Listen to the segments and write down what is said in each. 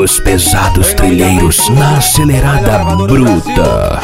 Os pesados trilheiros na acelerada bruta.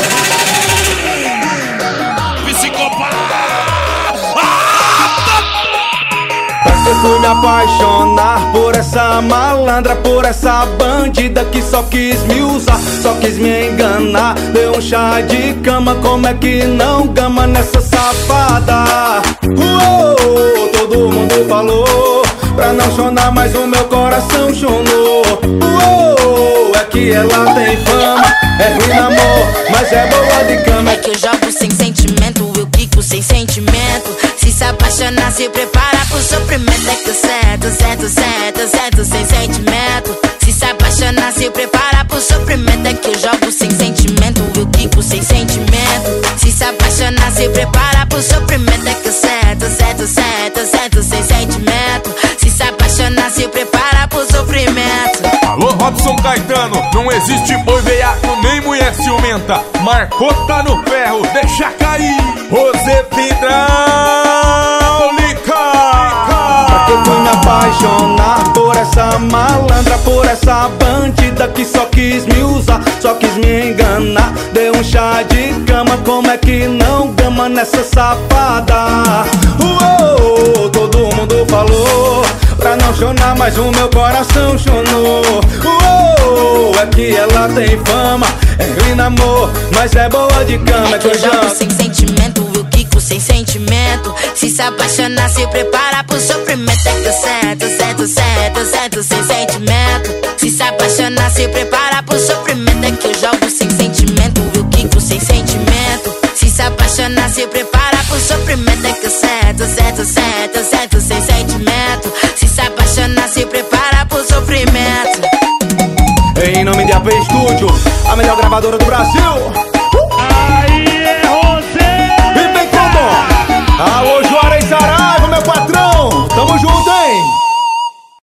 Eu fui me apaixonar por essa malandra, por essa bandida que só quis me usar, só quis me enganar. Deu um chá de cama, como é que não gama nessa safada? Uou, todo mundo falou pra não chorar, mas o meu coração chonou. Uou, é que ela tem fama, é ruim no amor, mas é boa de cama. É que eu jogo sem sentimento, eu quico sem sentimento. Se apaixonar, se prepara pro sofrimento. É que eu certo sem sentimento. Se apaixonar, se prepara pro sofrimento. É que eu jogo sem sentimento, eu quico sem sentimento. Se apaixonar, se prepara pro sofrimento. É que eu certo sem sentimento. Se apaixonar, se prepara pro sofrimento. Alô, Robson Caetano, não existe boi veiaco nem mulher ciumenta. Marcou, tá no ferro, deixa cair. Josefina Eu fui me apaixonar por essa malandra, por essa bandida que só quis me usar, só quis me enganar. Deu um chá de cama, como é que não gama nessa safada? Uou, todo mundo falou pra não chorar, mas o meu coração chonou. Uou, é que ela tem fama, é ruim no amor, mas é boa de cama. É que eu jogo sem sentimento, eu quico sem sentimento. Se apaixonar, se prepara pro sofrimento. É que eu certo sem sentimento. Se apaixonar, se prepara pro sofrimento. É que eu jogo sem sentimento, eu quico sem sentimento. Se apaixonar, se prepara pro sofrimento. É que eu certo sem sentimento. Se apaixonar, se prepara pro sofrimento. Em nome de AP Studio, a melhor gravadora do Brasil.